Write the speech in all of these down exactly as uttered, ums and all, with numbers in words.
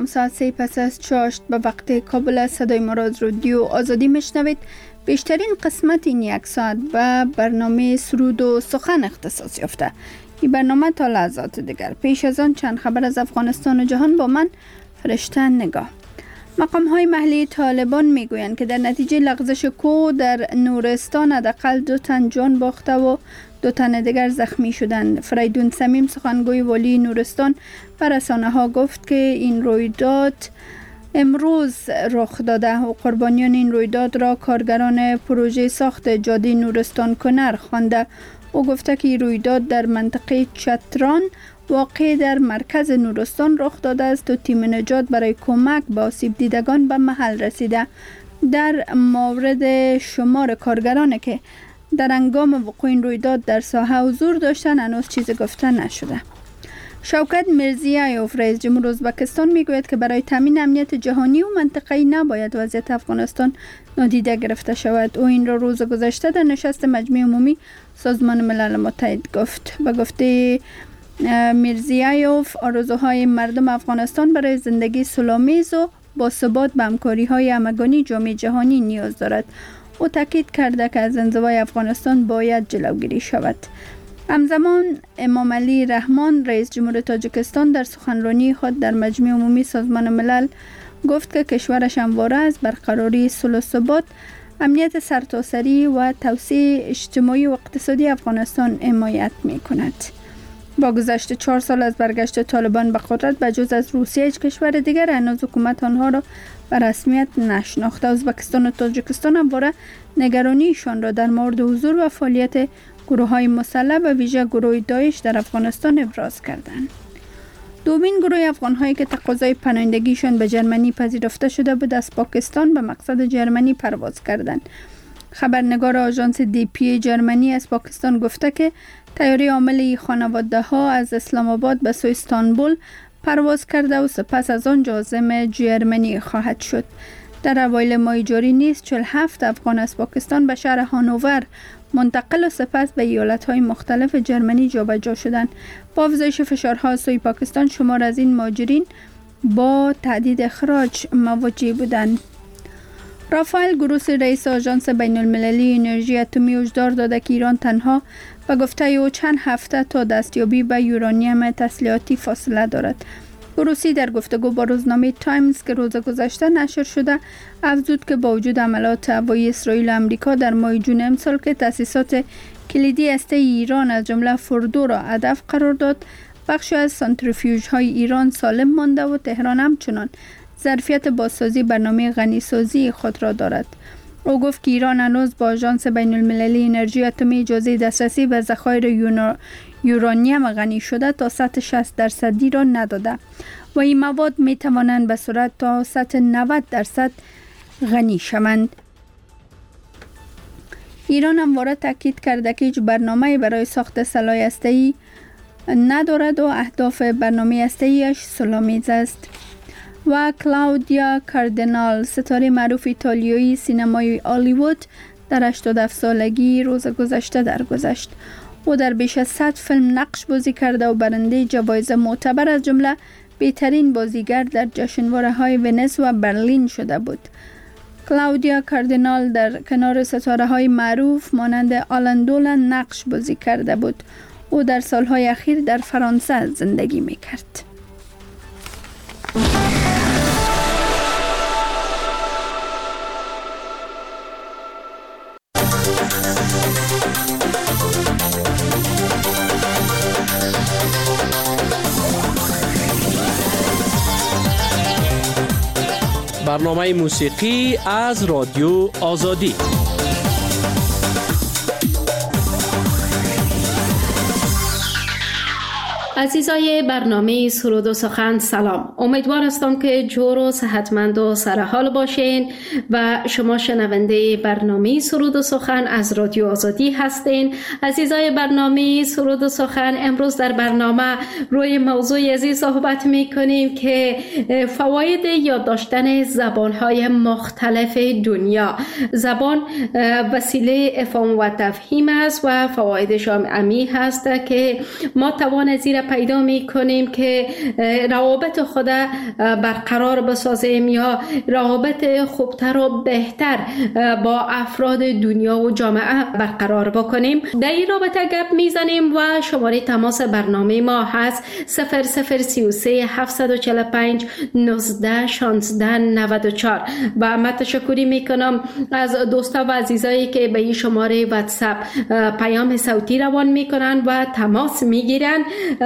ساعت سه پس از چاشت به وقت کابل صدای ما را از رادیو آزادی میشنوید. بیشترین قسمت این یک ساعت به برنامه سرود و سخن اختصاص یافته. این برنامه تا لحظات دیگر. پیش از آن چند خبر از افغانستان و جهان با من فرشته نگاه. مقام های محلی طالبان می گویند که در نتیجه لغزش کوه در نورستان حداقل دو تن جان باخته و دو تن دیگر زخمی شدند. فریدون صمیم سخنگوی والی نورستان بر رسانه ها گفت که این رویداد امروز رخ داده و قربانیان این رویداد را کارگران پروژه ساخت جاده نورستان کنر خوانده. او گفته که این رویداد در منطقه چتران واقع در مرکز نورستان رخ داده است و تیم نجات برای کمک به آسیب دیدگان به محل رسیده. در مورد شمار کارگرانی که در هنگام وقوع این رویداد در ساحه حضور داشتند هنوز چیزی گفته نشده. شوکت میرزیایوف رئیس جمهور ازبکستان میگوید که برای تامین امنیت جهانی و منطقه‌ای نباید وضعیت افغانستان نادیده گرفته شود. او این را روز گذشته در نشست مجمع عمومی سازمان ملل متحد گفت. به گفته میرزیایوف آرزوهای مردم افغانستان برای زندگی صلح‌آمیز و با ثبات به همکاری‌های همگانی جامعه جهانی نیاز دارد. او تاکید کرده که از انزوای افغانستان باید جلوگیری شود. همزمان امام علی رحمان رئیس جمهور تاجیکستان در سخنرانی خود در مجمع عمومی سازمان ملل گفت که کشورش همواره از برقراری صلح و ثبات، امنیت سرتاسری و توسعه اجتماعی و اقتصادی افغانستان حمایت می‌کند. با گذشت چهار سال از برگشت طالبان به قدرت به جز از روسیه هیچ کشور دیگر هنوز حکومت آنها را به رسمیت نشناخته. ازبکستان و تاجیکستان همواره نگرانیشان را در مورد حضور و فعالیت گروه‌های مسلح و ویژه گروه داعش در افغانستان ابراز کردند. دومین گروه افغان‌هایی که تقاضای پناهندگیشان به جرمنی پذیرفته شده بود از پاکستان به مقصد جرمنی پرواز کردند. خبرنگار آژانس دی پی جرمنی از پاکستان گفته که طیاره حامل خانواده ها از اسلام آباد به سوی استانبول پرواز کرده و سپس از آن عازم جرمنی خواهد شد. در اوایل ماه جاری نیز چهل و هفت افغان از پاکستان به شهر هانوور منتقل و سپس به ایالت‌های مختلف جرمنی جابجا شدند. با افزایش فشارها از سوی پاکستان شمار از این مهاجرین با تهدید اخراج مواجه بودند. رافائل گروسی رئیس آژانس بین المللی انرژی اتمی هشدار داده که ایران تنها به گفته او چند هفته تا دستیابی به یورانیم تسلیحاتی فاصله دارد. گروسی در گفتگو با روزنامه تایمز که روز گذشته نشر شده افزود که با وجود حملات هوایی اسرائیل و امریکا در ماه جون امسال که تأسیسات کلیدی هسته ایران از جمله فردو را هدف قرار داد، بخشی از سانتریفیوژهای ایران سالم مانده و تهران همچنان ظرفیت بازسازی برنامه غنیسازی خود را دارد. او گفت که ایران هنوز با آژانس بین المللی انرژی اتمی اجازه دسترسی به ذخایر یورانیم غنی شده تا سطح شصت درصدی را نداده و این مواد می توانند به صورت تا سطح نود درصد غنی شوند. ایران همواره تاکید کرده که هیچ برنامه‌ای برای ساخت سلاح هسته‌ای ندارد و اهداف برنامه هسته‌ایش صلح‌آمیز است. و کلاودیا کاردینال ستاره معروف ایتالیایی سینمای هالیوود در هشتاد و هفت سالگی روز گذشته درگذشت. او در بیش از صد فیلم نقش بازی کرده و برنده جوایز معتبر از جمله بهترین بازیگر در جشنواره‌های ونیز و برلین شده بود. کلاودیا کاردینال در کنار ستاره‌های معروف مانند آلن دولن نقش بازی کرده بود. او در سالهای اخیر در فرانسه زندگی می‌کرد. برنامه موسیقی از رادیو آزادی. عزیزای برنامه سرود و سخن سلام. امیدوار هستم که جور و صحتمند و سرحال باشین و شما شنونده برنامه سرود و سخن از رادیو آزادی هستین. عزیزای برنامه سرود و سخن، امروز در برنامه روی موضوع عزیز صحبت می کنیم که فواید یاد داشتن زبانهای مختلف دنیا. زبان وسیله افهام و تفهیم است و فوایدش هم عمیق هست که ما توان زیر پیدا می کنیم که روابط خود برقرار بسازیم یا روابط خوبتر و بهتر با افراد دنیا و جامعه برقرار بکنیم. در این رابطه گپ میزنیم و شماره تماس برنامه ما هست صفر صفر سی و سه هفتصد و چهل و پنج نوزده شانزده نود و چهار. و من تشکری میکنم از دوستا و عزیزایی که به این شماره واتساپ پیام صوتی روان میکنن و تماس میگیرن.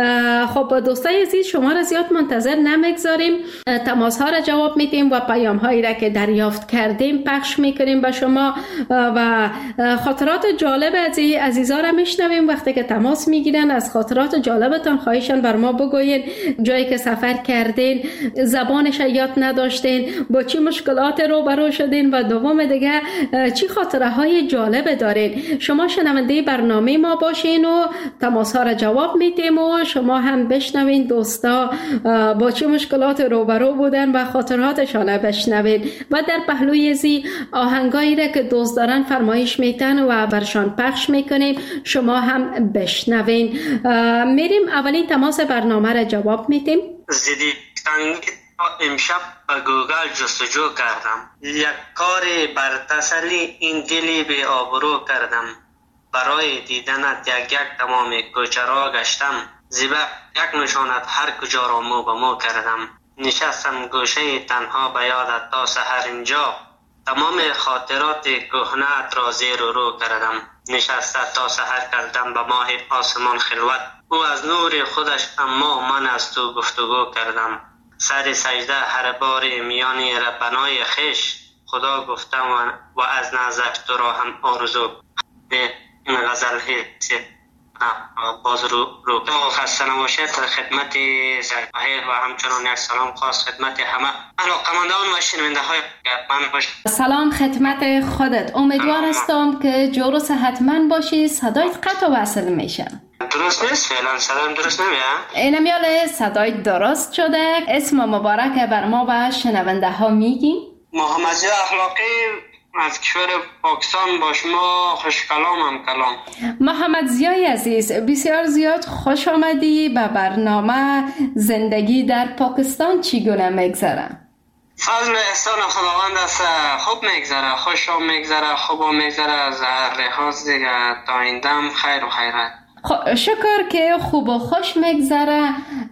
خب دوستای عزیز، شما را زیاد منتظر نمیگذاریم، تماس ها را جواب میدیم و پیام هایی را که دریافت کردیم پخش میکنیم به شما و خاطرات جالب از عزیزا را میشنویم. وقتی که تماس میگیرن از خاطرات جالبتان خواهشان بر ما بگوین، جایی که سفر کردین، زبانش یاد نداشتین، با چی مشکلات روبرو شدین و دوم دیگه چی خاطره های جالب دارین. شما شنونده برنامه ما باشین و تماس ها را جواب میدیم و شما هم بشنوین دوستا با چه مشکلات روبرو بودن و خاطراتشان بشنوین و در پهلوی زی آهنگایی را که دوست دارن فرمایش میتن و برشان پخش میکنیم، شما هم بشنوین. میریم اولین تماس برنامه را جواب میدیم. زیدی امشب به گوگل جستجو کردم، یک کار بر تسلی این دلی به آبرو کردم، برای دیدنت یک یک تمام کوچه را گشتم، زیبا یک نشانت هر کجا را مو به مو کردم، نشستم گوشه تنها به یادت تا سحر اینجا، تمام خاطرات کهنه‌ات را زیر و رو کردم، نشسته تا سحر کردم به ماه آسمان خلوت، او از نور خودش اما من از تو گفتگو کردم، سر سجده هر بار میان ربنای خش، خدا گفتم و از نظر تو را هم آرزو. این غزل هست باز رو رو خسته نباشید. خدمت سرکاهی و همچنان یک سلام خاص خدمت همه علاقمندان و شنونده های من باشید. سلام خدمت خودت، امیدوار هستم که جور و صحتمند باشی. صدایت قطع و وصل میشه. درست نیست فعلا؟ صدایم درست نمیاد؟ اینم یاله صدایت درست شده. اسم مبارک بر ما و شنونده ها میگی؟ محمد زیا اخلاقی از کشور پاکستان با شما خوش کلامم کلام. محمد زیای عزیز، بسیار زیاد خوش آمدی به برنامه. زندگی در پاکستان چگونه میگذره؟ فضل احسان خداوند است، خوب میگذره، خوش میگذره، خوب میگذره، از هر لحاظ دیگه تا ایندم خیر و خیرت. شکر که خوب و خوش میگذره.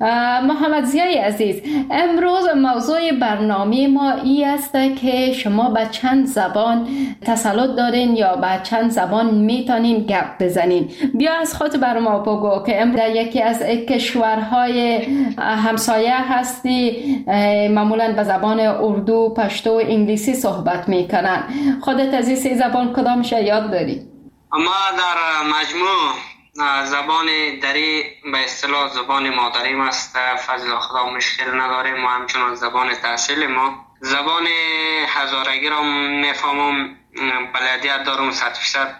محمد زیای عزیز، امروز موضوع برنامه ما ای است که شما به چند زبان تسلط دارین یا به چند زبان میتونین گپ بزنین. بیا از خود بر ما بگو که امروز در یکی از کشورهای همسایه هستی، معمولا به زبان اردو، پشتو و انگلیسی صحبت میکنن. خودت از این سه زبان کدامش یاد داری؟ اما در مجموع زبان دری به اصطلاح زبان مادریم است، فضل خدا مشکل نداریم و همچنان زبان تحصیل ما. زبان هزارگی را میفهمم، بلدیت دارم صد فیصد.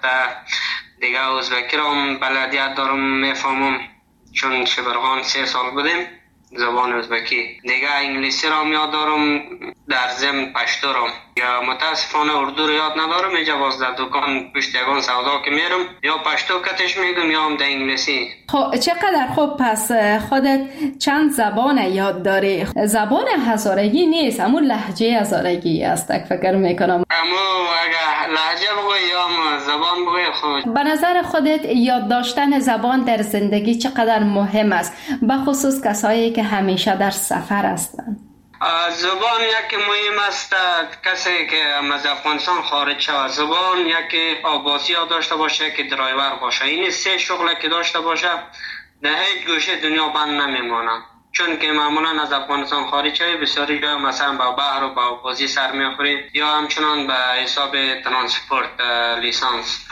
دیگه ازبکی را بلدیت دارم میفهمم چون شبرغان سه سال بودیم زبان ازبکی. دیگه انگلیسی را یاد دارم، در ضمن پشتو را. یا متاسفانه اردو رو یاد ندارم، اینجا باز در دکان پشت یگان سودا که میرم یا پشتو کتش میگم یا هم در انگلیسی. خب چقدر خوب، پس خودت چند زبان یاد داری. زبان هزارگی نیست، همون لهجه هزارگی است فکر میکنم. اما اگه لهجه بگوی یا زبان بگوی خود. به نظر خودت یاد داشتن زبان در زندگی چقدر مهم است، به خصوص کسایی که همیشه در سفر هستند؟ زبان یکی مهم است. کسی که از افغانستان خارج شود زبان یکی آباسی ها داشته باشه که درایور باشه. این سه شغل که داشته باشه در هیچ گوشه دنیا بند نمیمانه، چون که معمولا از افغانستان خارج شوی بسیاری جا مثلا با بحر و با بازی سر میخوری یا همچنان به حساب ترانسپورت لیسانس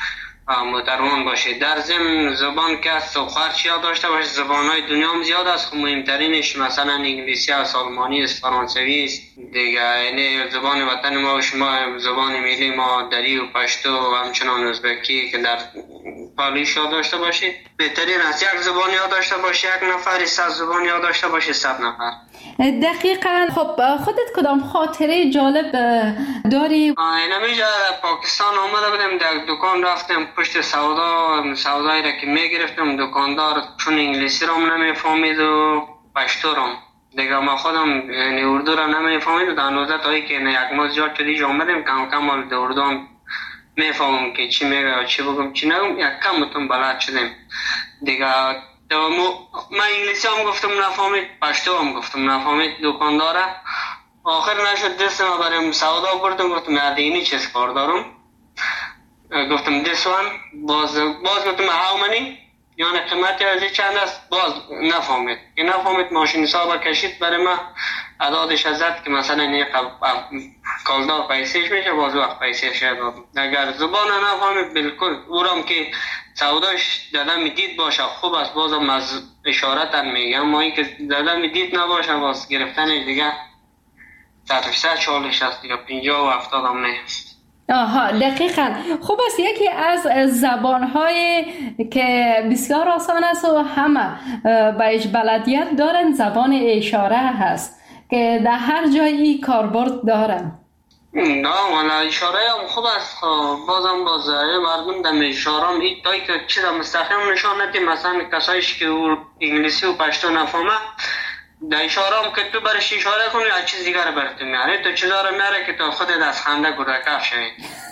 مدرمان باشه. در ضمن زبان که از سوخرچ یاد داشته باشه. زبانهای دنیا هم زیاد است، مهمترینش مثلا انگلیسی است، آلمانی است، فرانسوی است دیگه. یعنی زبان وطن ما و شما زبان ملی ما دری و پشتو و همچنان ازبکی که در پالیش یاد داشته باشید بهترین است. یک زبان یاد داشته باشی یک نفر، صد زبان یاد داشته باشی صد نفر. دقیقاً. خب خودت کدام خاطره جالب داری؟ اینمیجا پاکستان آمده بودم، در دکان رفتم پشت سودا، سودایی را که میگرفتم دکاندار چون انگلیسی را نمیفهمید و پشتو را دیگه ما خودم یعنی اردو را نمیفهمید و در نوزده تایی که یک ماه زیاد شدیج آمدیم کم کم در اردو هم میفهمم که چی میگه چی بگم چی نگم، یک کم بتون بلد شدیم دیگه. من انگلیسی هم گفتم نفهمید، پشتو هم گفتم نفهمید دکانداره. آخر نشد دست ما بریم سودا بردم، گفتم یادینی چیز کار دارم، گفتم this one باز باز گفتم how many یعنی قیمتی از چند است، باز نفهمید که نفهمید ماشین حساب کشید برای ما عدادش ازد که مثلا این کالدار پیسیش میشه، باز وقت پیسیش داد. اگر زبان نفهمید بالکل اورم که سوداش دادم دید باشه خوب است، بازم از اشارت میگم، ما این که دادم دید نباشه باز گرفتنش دیگه صد چالش است دیگه پنجاه و هفتاد هم نیست. آها دقیقاً. خوب است. یکی از زبان‌های که بسیار آسان است و همه بهش بلدیت دارن زبان اشاره هست که در هر جایی کاربرد دارن. نه والا اشاره هم خوب است، بازم باز مردم در اشاره هم این تایی که چیز مستقیم نشان ندی، مثلا کسایش که انگلیسی و پشتو نفهمه در اشاره هم که تو برش اشاره کنی از چیز دیگر برات میاره، تو چیزا رو میاره که تو خودت از خنده گرگه شوی.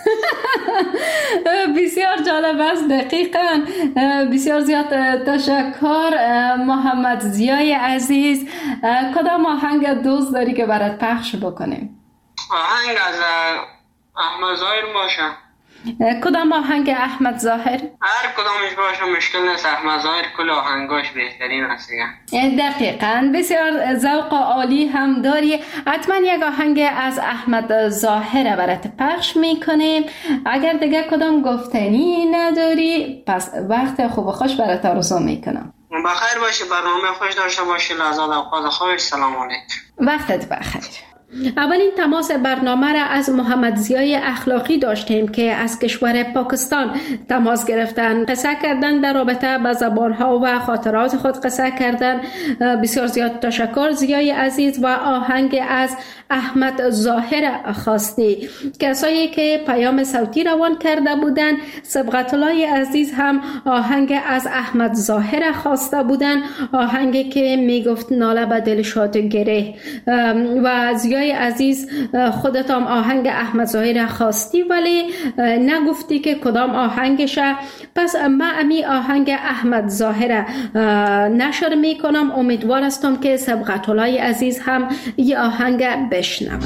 بسیار جالب است. دقیقاً. بسیار زیاد تشکر محمد ضیای عزیز. کدام آهنگ دوست داری که برات پخش بکنیم؟ آهنگ از احمد ظاهر باشه. کدام آهنگ احمد ظاهر؟ هر کدامش باشه مشکل نیست، احمد ظاهر کل آهنگاش بهترین است. دقیقاً. بسیار ذوق عالی هم داری. حتما یک آهنگ از احمد ظاهر برات پخش میکنیم. اگر دیگه کدام گفتنی نداری پس وقت خوب و خوش برات آرزو میکنم. بخیر باشی، برنامه خوش داشته باشی، لحظات اوقات خوش. سلام علیکم. وقتت بخیر. اولین تماس برنامه را از محمد ضیای اخلاقی داشتیم که از کشور پاکستان تماس گرفتن، قصه کردن در رابطه با زبانها و خاطرات خود قصه کردن. بسیار زیاد تشکر ضیای عزیز. و آهنگ از احمد ظاهر خواستی. کسایی که پیام صوتی روان کرده بودند، سبقت الله عزیز هم آهنگ از احمد ظاهر خواسته بودند، آهنگی که میگفت ناله به دل شاد گره. و ضیای عزیز خودت هم آهنگ احمد ظاهر خواستی ولی نگفتی که کدام آهنگشه، پس من امی آهنگ احمد ظاهر نشر میکنم. امیدوار هستم که سبقت الله عزیز هم یه آهنگ بشنوند.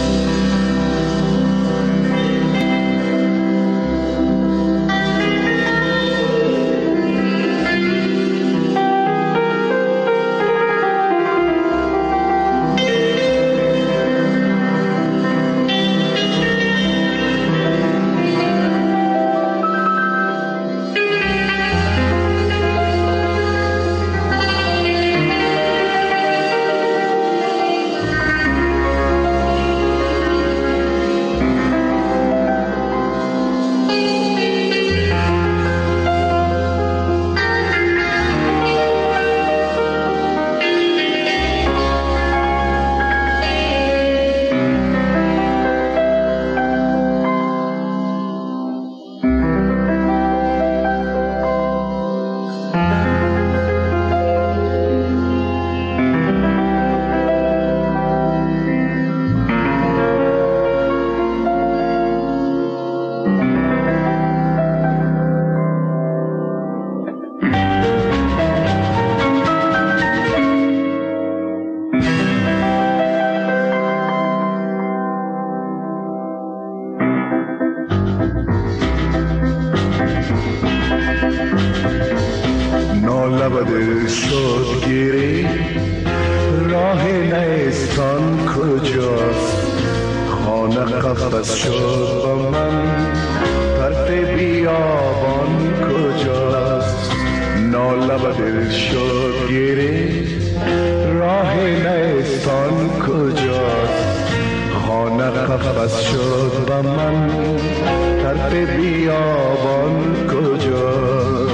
لب شد گیری راه نیستان کجاست، خانه قفس شد با من طرف بیابان کجاست. ناله به دل شد گیری راه نیستان کجاست، خانه قفس شد با من طرف بیابان کجاست.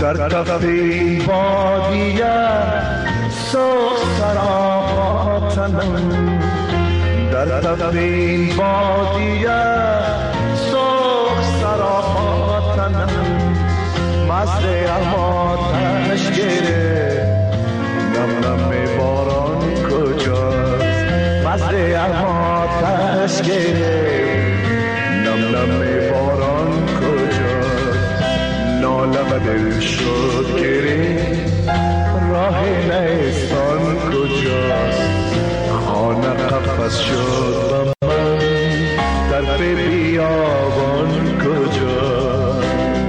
در کف این بادیه سرخ سراپاتنم، در کف این بادیه سرخ سراپاتنم، مست اماتش گره نم نم باران کجاست، مست اماتش گره نم نم باران کجاست، ناله و دل شد گره راه نیستان کجاست، خانه قفس شد و من در پی بیابان کجاست.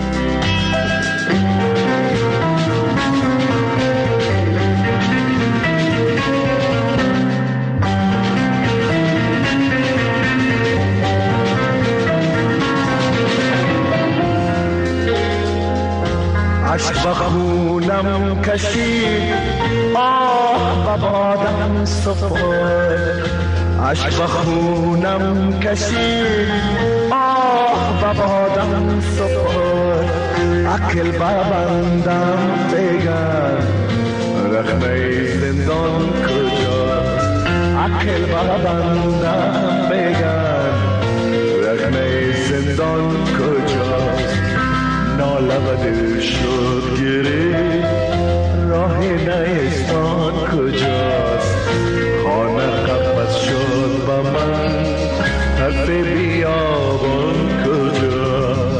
عشق و خونم کشید آه و بادم سفر، عشق و خونم کشید آه و بادم سفر، عقل ببندم بگن رخنه زندان کجاست، عقل ببندم بگن رخنه زندان کجاست، ناله و دل شد گره راه نیستان کجاست، خانه قفس شد و من طرف بیابان کجاست.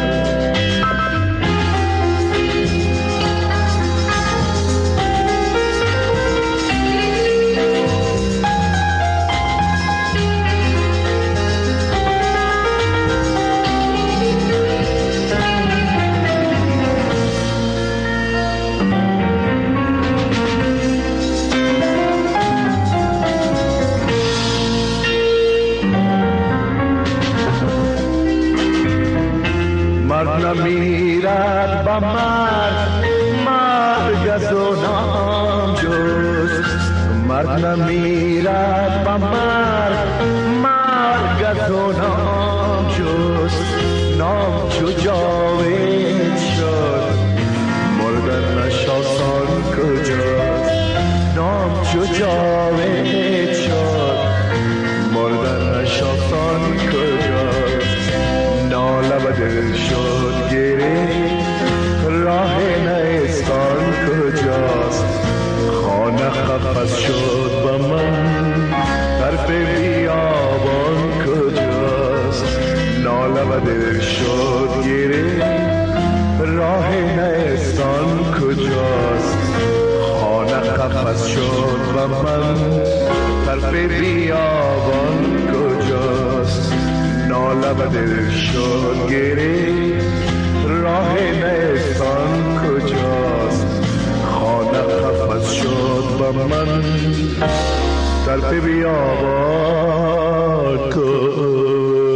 مرد نمیرد با مرد مرگ از او نام جز، مرد نمیرد با مرد مرگ از او نام جز، نام چو جاوید شد مردن نشاسان کجاست، نام چو جاوید شد مردن نشاسان کجاست، ناله و دل شد گره راه نیستان کجاست، خانه قفس شد و من طرف بیابان کجاست، ناله و دل شد گره راه نیستان کجاست، خانه قفس شد و من طرف بیابان کجاست، ناله و دل شد گره راه نیستان کجاست، خانه قفس شد و من طرف بیابان کجاست.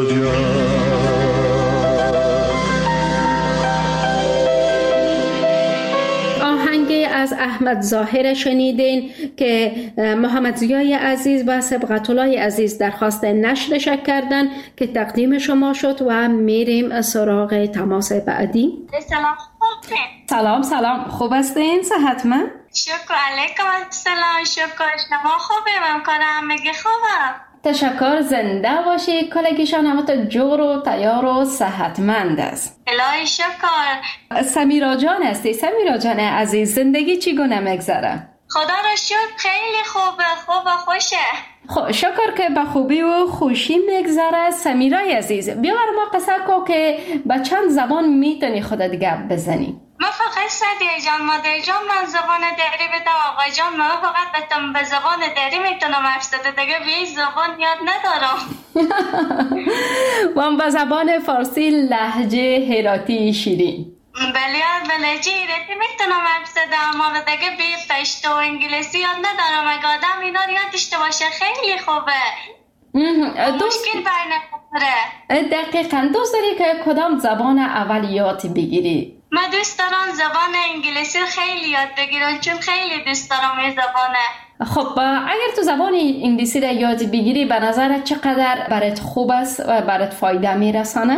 از احمد ظاهر شنیدین که محمد ضیای عزیز و صبغت الله عزیز درخواست نشرش کردن که تقدیم شما شد و میریم سراغ تماس بعدی. سلام خوبه. سلام سلام خوب هستین؟ صحتمند؟ شکر علیکم السلام. شکر شما خوبه؟ من کنم میگه خوبم. تشکر. زنده باشی. کلگیشان همه تا جور و تیار و صحتمند است. الهی شکر. سمیرا جان هستی؟ سمیرا جان عزیز زندگی چگونه میگذره؟ خدا را شکر خیلی خوبه، خوبه، خوشه. خب شکر که به خوبی و خوشی میگذره. سمیرای عزیز بیا بر ما قصه کو که به چند زبان میتونی خودت گپ بزنی؟ من فقط سدیه جان مادر جان من زبان دری بدم آقا جان، من فقط بتم به زبان دری میتونم حرف زده دیگه به این زبان یاد ندارم. من به زبان فارسی لهجه هراتی شیرین بله بلجی ایرتی میتونم حرف زدم، حالا دیگه به پشتو و انگلیسی یاد ندارم. اگه آدم اینا رو یاد داشته باشه خیلی خوبه. مشکل بر نمیخوره. دقیقاً. دوست داری که کدام زبان اول یاد بگیری؟ من دوست دارم زبان انگلیسی خیلی یاد بگیرم چون خیلی دوست دارم این زبانه. خب اگر تو زبان انگلیسی را یاد بگیری به نظرت چقدر برات خوب است و برات فایده میرسانه؟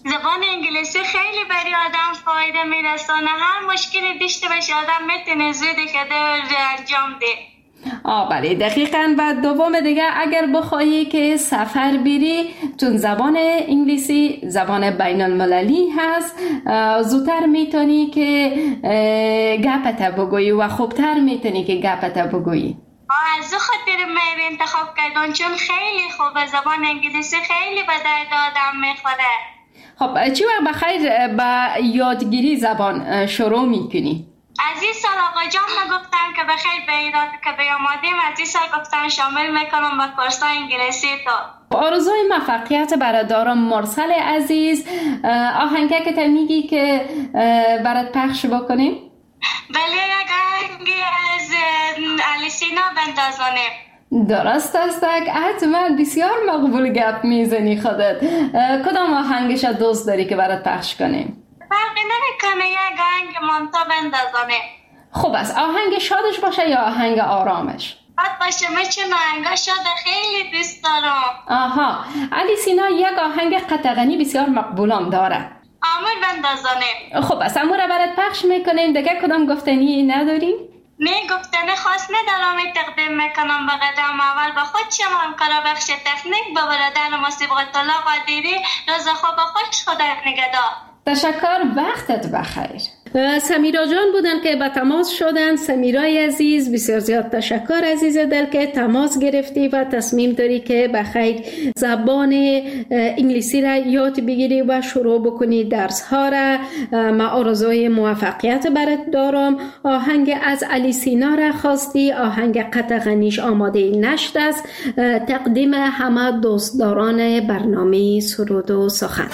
زبان انگلیسی خیلی برای آدم فایده میرسونه. هر مشکلی داشته باشه آدم میتونه زودی که انجام ده. آه بله دقیقاً. و دوم دیگه اگر بخوایی که سفر بری، چون زبان انگلیسی زبان بین المللی هست، زودتر میتونی که گپت بگویی و خوبتر میتونی که گپت بگویی. از او خاطر میری انتخاب کردن، چون خیلی خوبه. زبان انگلیسی خیلی به درد آدم میخوره. خب چی وقت بخیر با یادگیری زبان شروع میکنی؟ از این سال آقا جان گفتن که بخیر به ایراد که بیامادیم، از این سال گفتن شامل میکنم به کورسای انگلیسی تو. آرزوی موفقیت برای دارم مرسل عزیز. آهنگه که تا میگی که برات پخش بکنیم؟ بله یک آهنگی از الیسینا بندازانیم. درست است. حتما بسیار مقبول گپ میزنی خودت. کدام آهنگش دوست داری که برات پخش کنیم؟ فرقی نمیکنه، یک آهنگ مانتا بندازانه. خوب است. آهنگ شادش باشه یا آهنگ آرامش؟ شاد باشه. من چون آهنگ شاد خیلی دوست دارم. آها. الیسینا یک آهنگ قطغنی بسیار مقبولم داره. آمور بندازانه. خوب است. امور برات پخش میکنیم. دیگه کدام گفتنی نداریم؟ نه گفتنه خاص ندارم. تقدیم میکنم به قدم اول به خود شما همکار بخش تکنیک، به برادر ما صبغت الله قادری. روز خوب خوش، خدا نگهدار. تشکر، وقتت بخیر. سمیرا جان بودن که به تماس شدن. سمیرای عزیز بسیار زیاد تشکر عزیز دل که تماس گرفتی و تصمیم داری که بخیر زبان انگلیسی را یاد بگیری و شروع بکنی درس ها را. ما آرزوی موفقیت برات دارم. آهنگ از الیسینا را خواستی، آهنگ قطغنیش آماده نشد است. تقدیم همه دوستداران برنامه سرود و سخن.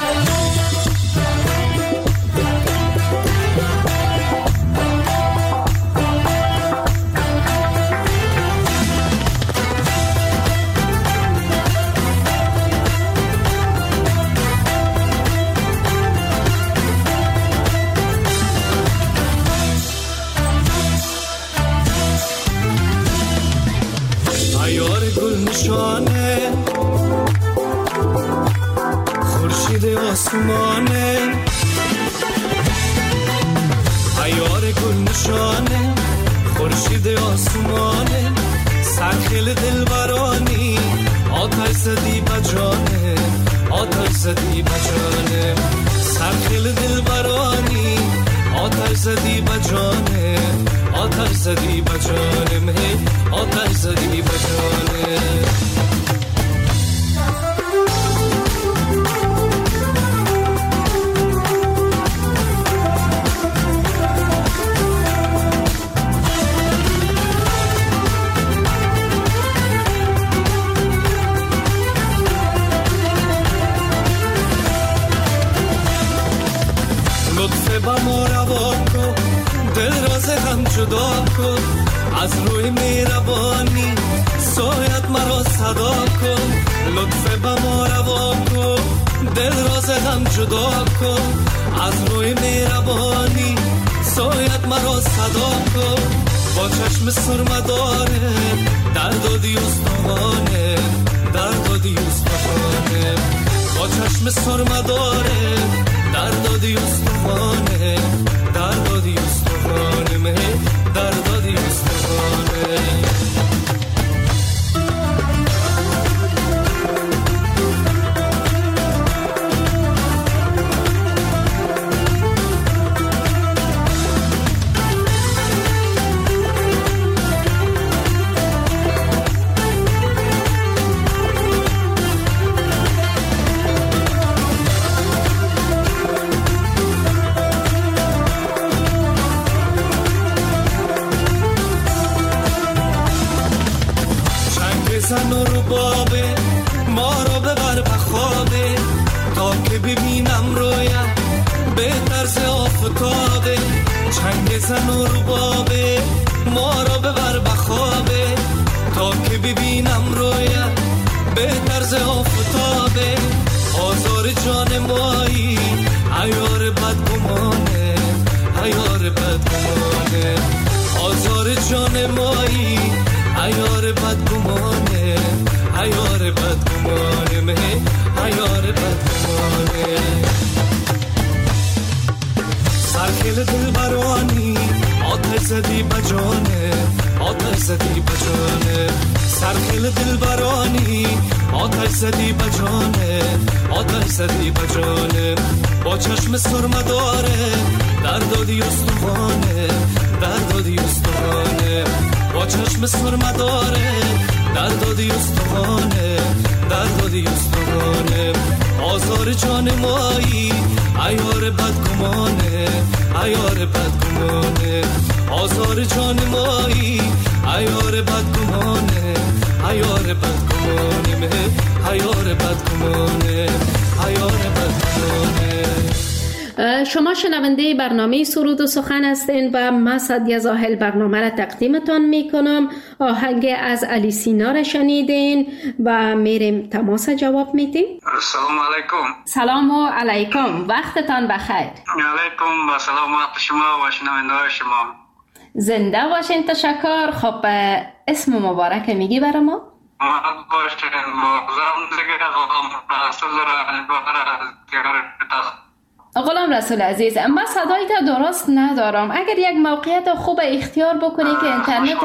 خورشید آسمانه، عیار گل نشانه، خورشید آسمانه، سرخیل دلبرانی، آتش زدی بجانه، آتش زدی بجانه، سرخیل دلبرانی، آتش زدی بجانه، آتش زدی بجانه، آتش زدی بجانه. با ما روا کن، دل راز هم جدا کن، از روی مهربانی سایت مرا صدا کن. لطف با ما روا کن، دل راز هم جدا کن، از روی مهربانی سایت مرا صدا کن. با چشم سرمداره درد و دیوستانه، درد و دیوستانه، با چشم سرمداره درد و دیوستانه، درد و دیوستانه، مه درد و دیوستانه. زن و ربابه ما رو ببر بخوابه، تا که ببینم رویت به طرز آفتابه. چنگ زن و ربابه ما رو ببر بخوابه، تا که ببینم رویت به طرز آفتابه. آزار جان مایی عیار بدگمانه، عیار بدگمانه، آزار جان مایی عیار بدگمانه، عیار بدگمانه، مه عیار بدگمانه. سرخیل دلبرانی آتش زدی بجانه آتش زدی بجانه سرخیل دلبرانی آتش زدی بجانه آتش زدی بجانه با چشم سرمه داره در دادی استخوانه در دادی استخوانه با چشم سرمه داره در دادی استخوانه در دادی استخوانه آزار جان مایی عیار بدگمانه عیار بدگمانه آزار جان مایی عیار بدگمانه عیار بدگمانه عیار بدگمانه عیار بدگمانه. شما شنونده برنامه سرود و سخن هستین و من سعدیه زاهل برنامه را تقدیمتان می کنم. آهنگ از علی سینا را شنیدین و میریم تماس جواب میدیم. سلام علیکم. سلام و علیکم، وقتتان بخیر. علیکم و سلام وقت شما و شنونده شما. زنده باشین. تشکر. خب اسم مبارک میگی برای ما؟ محمد باشین. مغزم دیگه رسول را غلام رسول عزیز، من صدای تا درست ندارم. اگر یک موقعیت خوب اختیار بکنی که اینترنت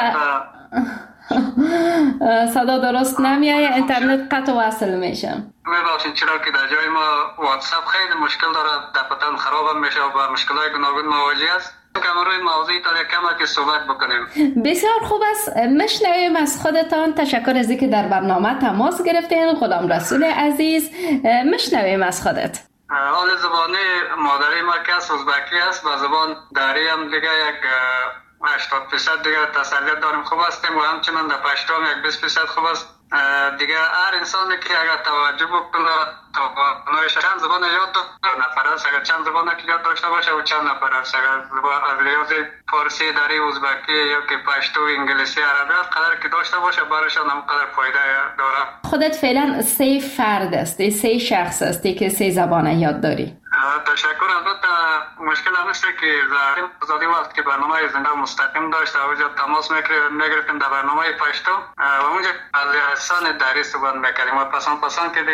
صدا درست نمیایه، اینترنت قطع وصل میشه. میبخشید چرا که در جای ما واتساپ خیلی مشکل داره، دفترم خراب میشه و با مشکلات گوناگون مواجه است. که روی موضوعی تا کم که صحبت بکنیم. بسیار خوب است. مشنویم از خودتان. تشکر از اینکه در برنامه تماس گرفتین غلام رسول عزیز. مشنویم از خودت. حال زبانی مادری ما که از ازبکی است و زبان داری هم دیگه یک هشتاد درصد دیگه تسلیت داریم خوب هستیم و همچنان در پشتو هم یک بیست درصد خوب است. دیگه هر انسانی که اگر توجه بکنه توانایش چند زبان یاد نفر است، اگر چند زبان که یاد داشته باشه و چند نفر است، اگر از ریاض فارسی داری ازبکی یا که پشتو انگلیسی عربی قدر که داشته باشه برایشان هم قدر فایده داره. خودت فعلا سه فرد هستی، سه شخص هستی که سه زبان یاد داری. تشکر. البته مشکل هم است که در آزادی وقت که برنامه زنده مستقیم داشت اونجا تماس میگرفتیم در برنامه پشتو و اونجا از احسان دری صحبت میکردیم و پسند پسند که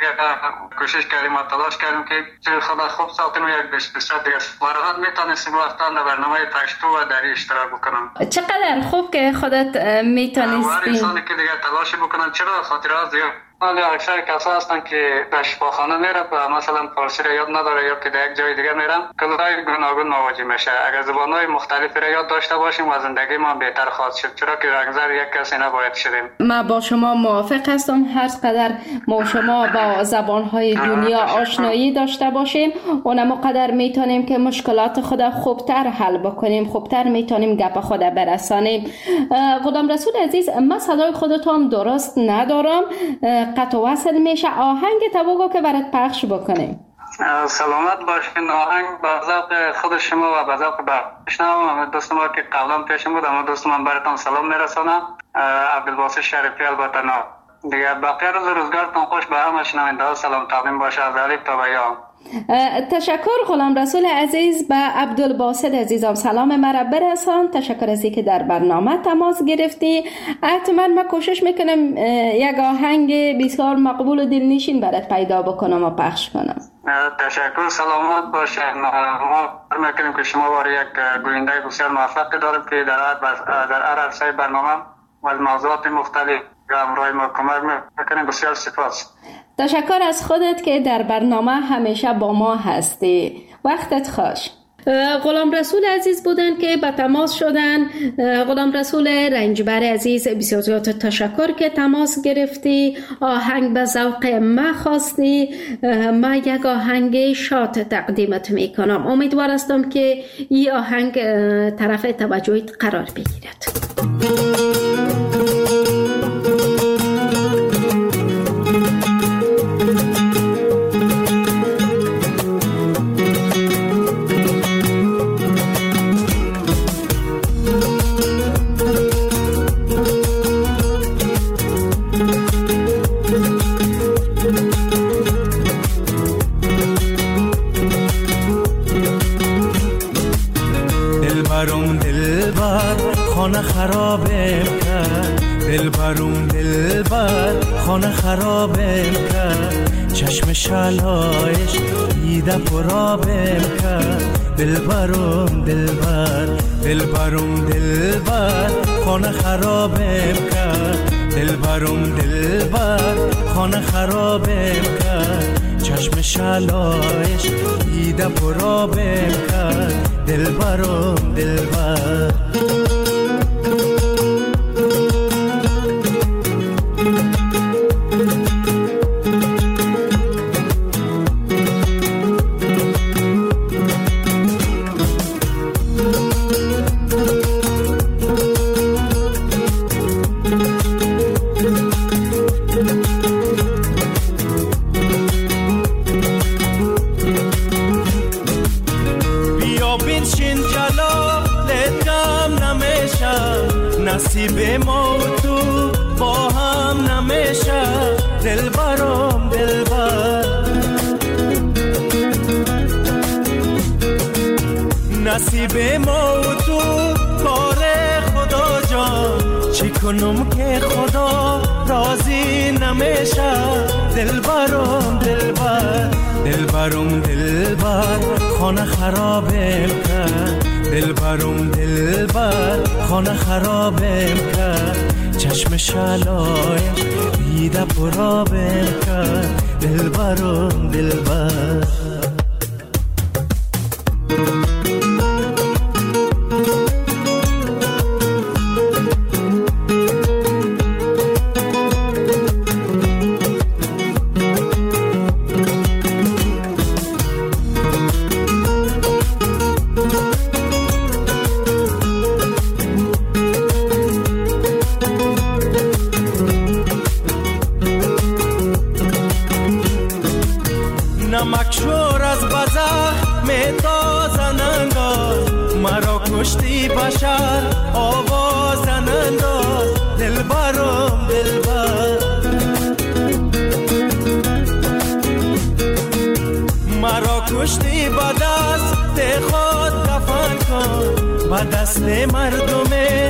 کوشش کردیم و تلاش کردیم که چه خدا خوب ساختیم و یک بیست درصد دیگه وارد میتونستیم وقتا در برنامه پشتو و دری اشتراک بکنم. چقدر خوب که خودت میتونستی. هر انسانی که دیگه تلاش بکنن چرا خاطرات زیاد ولی اکثر کسا هستن که در شفاخانه میره و مثلا فارسی را یاد نداره یا که در یک جای دیگه میرن کلای گوناگون مواجه میشه. اگر زبانهای مختلفی را یاد داشته باشیم و زندگی ما بهتر خواهد شد، چرا که رنگزر یک کسی نباید شدیم. ما با شما موافق هستم. هر قدر ما شما با زبانهای دنیا آشنایی داشته باشیم اونم قدر میتونیم که مشکلات خود خوبتر حل بکنیم، خوبتر میتونیم گپ خود برسانیم. غلام رسول عزیز، من صدای خودت هم درست ندارم، قطع وصل میشه. آهنگ تا بگو که برات پخش بکنیم. سلامت باشین. آهنگ با ذوق خود شما و با ذوق بشنوم. دوست ما که قبلا پیشم بود اما دوست من براتون سلام میرسونم. عبدالباسط شریفی البته نه دیگه. بقیه روز روزگارتون خوش. به همه شنونده سلام تقدیم باشه از الف تا به یا. تشکر غلام رسول عزیز. به عبدالباسط عزیزم سلام مرا برسان. تشکر از اینکه در برنامه تماس گرفتی. حتما من کوشش میکنم یک آهنگ بسیار مقبول و دلنشین برات پیدا بکنم و پخش کنم. تشکر. سلامت باشین. ما میکنیم که شما بار یک گوینده بسیار موفق داریم که در در هر عرصه برنامه و موضوعات مختلف همراه ما کمک میکنیم. بسیار سپاس. تشکر از خودت که در برنامه همیشه با ما هستی. وقتت خوش. غلام رسول عزیز بودن که به تماس شدن. غلام رسول رنجبر عزیز، بسیار زیاد تشکر که تماس گرفتی. آهنگ به ذوق ما خواستی. ما یک آهنگ شاد تقدیمت میکنم. امیدوار هستم که این آهنگ طرف توجهت قرار بگیرد. خرابم کرد دلبرون دلبر خانه خرابم کرد چشم شلایش دیده پرابم کرد. دلبرم دلبر دلبرم دلبر خانه خرابم کرد. دلبرم دلبر خانه خرابم کرد. چشم شلایش دیده پرابم کرد. دلبرم دلبر نصیب ما و تو با هم نمیشه. دلبرم دلبر نصیب ما و تو کار خدا جان. چی کنم که خدا راضی نمیشه. دلبرم دلبر دلبرم دلبر خانه خرابم کرد. دلبرم دلبر خانه خرابم کرد. چشم شلایش دیده پرابم کرد. دلبرم دلبر نمکشور از بزخ میتازن انداز. مرا کشتی بشر آوازن انداز. دلبرم دلبر مرا کشتی با دست خود دفن کن. با دست مردم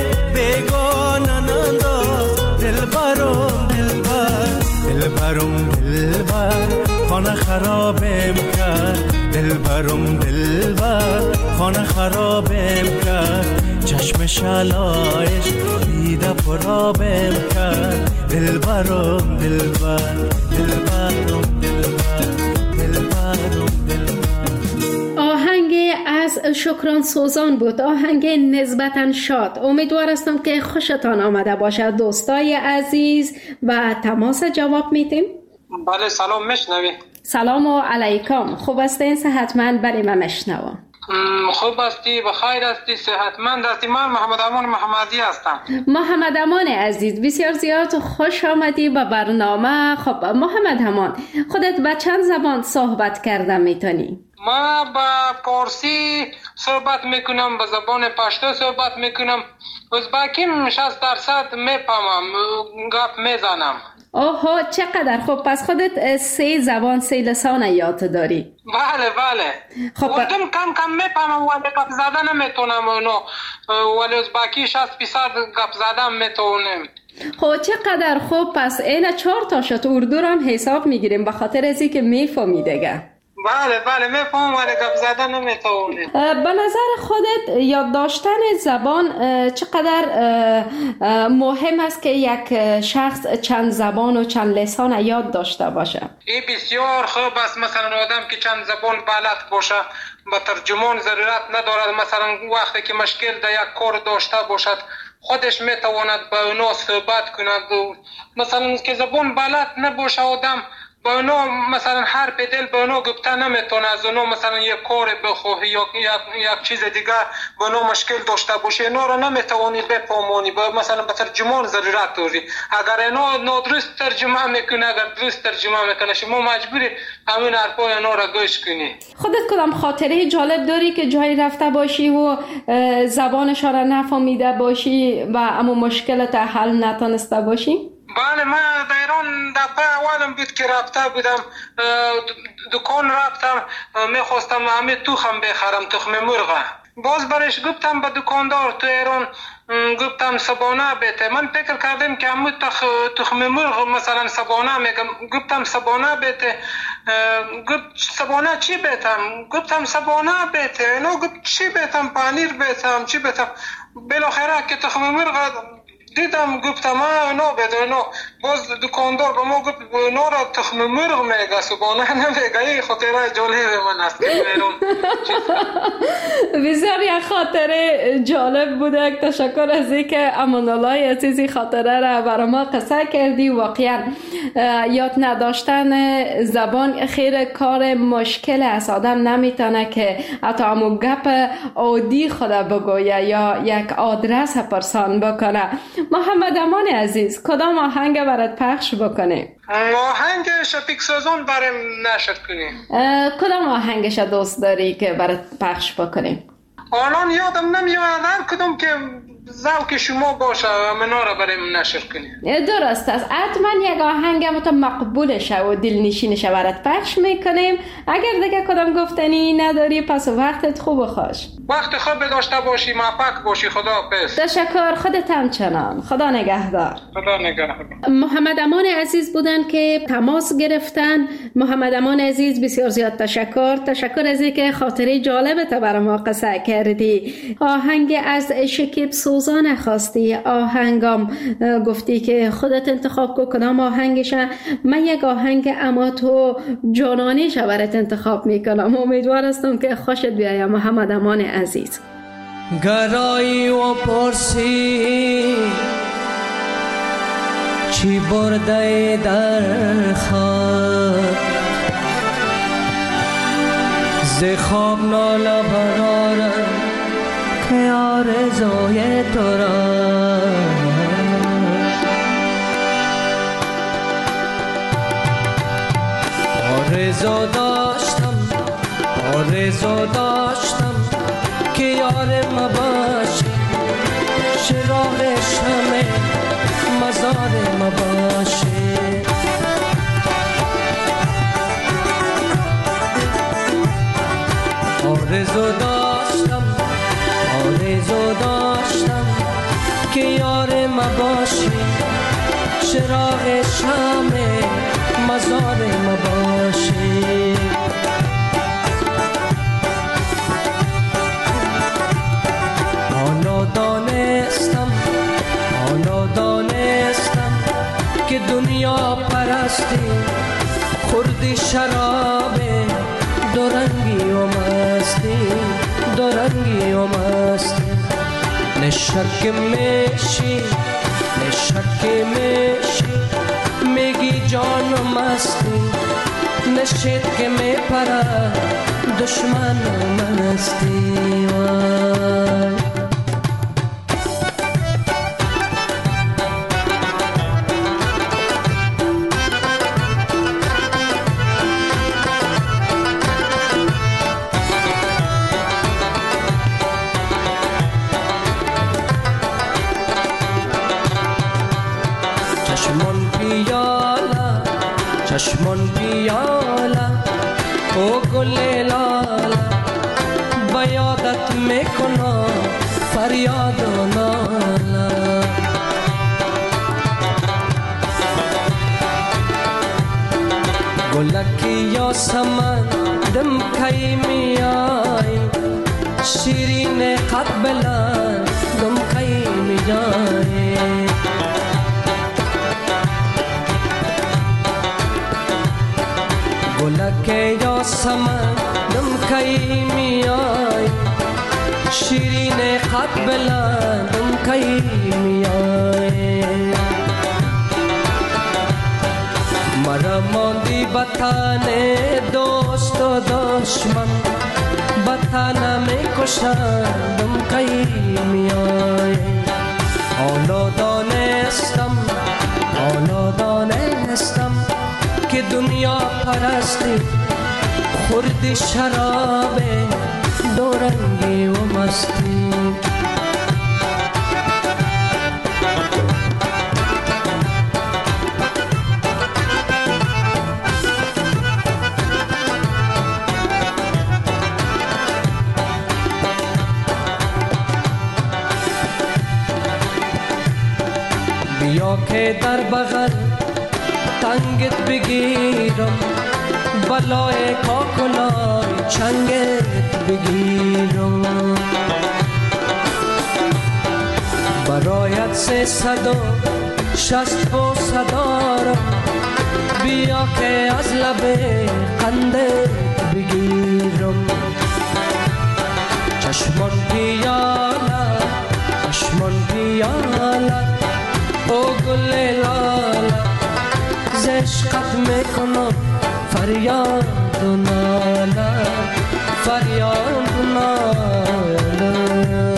بیگانن انداز. دلبرم دلبر دلبرم دلبر خانه خرابم کرد. دلبرم دلبر خانه خرابم کرد. چشم شلایش دیده پرابم کرد. دلبرم دلبر دلبرم دلبر دلبرم دلبر. آهنگ از شکران سوزان بود، آهنگ نسبتاً شاد. امیدوار هستم که خوشتان آمده باشد دوستای عزیز و تماس جواب میتیم. بله سلام میشنوی؟ سلام و علیکم. خوب هستین؟ صحتمند؟ بله من میشنوم. خوب هستی؟ بخیر هستی؟ صحتمند هستی؟ من محمد امان محمدی هستم. محمد امان عزیز بسیار زیاد خوش آمدی به برنامه. خب محمد امان خودت به چند زبان صحبت کردن میتونی؟ ما با پارسی صحبت میکنم، به زبان پشتو صحبت میکنم، ازبکیم شصت درصد میفهمم، گپ میزنم. اوه چقدر خوب. پس خودت سه زبان سه لسان یاد داری؟ بله بله. خب اردم کم کم میفهمم ولی گپ زدن نمیتونم. اونو ولی ازبکی شصت درصد گپ زدن میتونم. خب چقدر خوب. پس این چهار تا شد اردو رو هم حساب میگیریم به خاطر ازی که میفهمی دیگه. بله بله میفهمم ولی گپ زدن نمیتونم. به نظر خودت یاد داشتن زبان چقدر مهم است که یک شخص چند زبان و چند لسان یاد داشته باشه؟ این بسیار خوب است. مثلا آدم که چند زبان بلد باشه با ترجمان ضرورت ندارد. مثلا وقتی که مشکل در یک کار داشته باشد خودش میتواند با اونا صحبت کند. مثلا که زبان بلد نباشه آدم با اونا مثلا حرف دل با اونا گفته نمیتونه. از اونا مثلا یک کار بخواه یا یک چیز دیگه با اونا مشکل داشته باشه اینا رو نمیتوانی بفهمونی. با مثلا به ترجمان ضرورت داری. اگر اینا نادرست ترجمه میکنه، اگر درست ترجمه میکنه شما مجبوری همین حرفای اینا رو گوش کنی. خودت کدام خاطره جالب داری که جایی رفته باشی و زبانش را نفهمیده باشی و اما مشکلت حل نتونسته باشی؟ بله من در ایران دفعه اولم بود که رفته بودم دکان رفتم میخواستم همه تخم بخرم، تخم مرغ. باز برش گفتم به دکاندار تو ایران، گفتم سبانه بیته. من فکر کردم که همون تخ... تخم مرغ مثلا سبانه میگم، گفتم سبانه بیته. گفت سبانه چی بیتم؟ گفتم سبانه بیته. نو گفت چی بیتم؟ پنیر بیتم چی بیتم؟ بالاخره که تخم مرغ دیدم گفتم آه نو بیته. نو باز دکاندار به ما گفت نو را تخم مرغ میگه سبانه نمیگه. این خاطره جالب من است که بیرون بسیار یک خاطره جالب بوده. تشکر از اینکه امانالله عزیزی خاطره را برای ما قصه کردی. واقعا یاد نداشتن زبان خیر کار مشکل است. آدم نمیتونه که حتی همون گپ عادی خود بگویه یا یک آدرس پرسان بکنه. محمد امان عزیز، کدام آهنگ برات پخش بکنه؟ آهنگ شفیق سازان برام نشر کنی. کدام آهنگش دوست داری که برات پخش بکنیم؟ الان یادم نمیاد هر کدوم که ذوق شما باشه منا را برام نشر کنی. درست است. حتما یک آهنگ مت مقبول شه و دلنشین شه برات پخش میکنیم. اگر دیگه کدام گفتنی نداری پس وقتت خوب و خوش. وقت خوب داشته باشی، موفق باشی. خدا حافظ. تشکر. خودت هم چنان. خدا نگهدار. خدا نگهدار. محمد امان عزیز بودن که تماس گرفتن. محمد امان عزیز بسیار زیاد تشکر. تشکر از اینکه خاطره جالبت برای ما قصه کردی. آهنگ از شکیب سوزان خواستی. آهنگام گفتی که خودت انتخاب کن کدام آهنگشه. من یک آهنگ اما تو جانانیش برات انتخاب میکنم. امیدوار هستم که خوشت بیاید محمد امان عزیز. گرایی و پرسی چی برده در خواب، ز خواب ناله برارم که آرزوی تو را. آرزو داشتم آرزو داشتم که یارم باشی، چراغ شمع مزارم باشی. آرزو داشتم آرزو داشتم که یارم باشی، چراغ شمع مزارم باشی. دانستم حالا دانستم که دنیا پرستی خوردی شراب دورنگی و مستی، دورنگی و مستی. نشک میشی نشک میشی میگی جان و مستی، نشید که میپره دشمن و مستی. وای چشمون بیالا او گل لالا، بیادت میکنم فریاد و نالا. گلکی یا سمن دم کی میای، شیرین قد بلند دم کی میای. گلک یا سمن دم کی میای، شیرین قد بلند دم کی میای. مرا ماندی بطن دوست و دشمن، بطن میکشند دم کی میای. حالا دانستم حالا دانستم که دنیا پرستی خوردی شراب دورنگی و مستی. بیا که در بغل تنگت بگیرم، بلای کاکلای چنگت بگیرم. برایت سه صد و شست و صدارم، بیا که از لب قندت بگیرم. چشمان پیاله چشمان پیاله او گل لاله، ز عشقت میکنم فریاد و ناله، فریاد و ناله.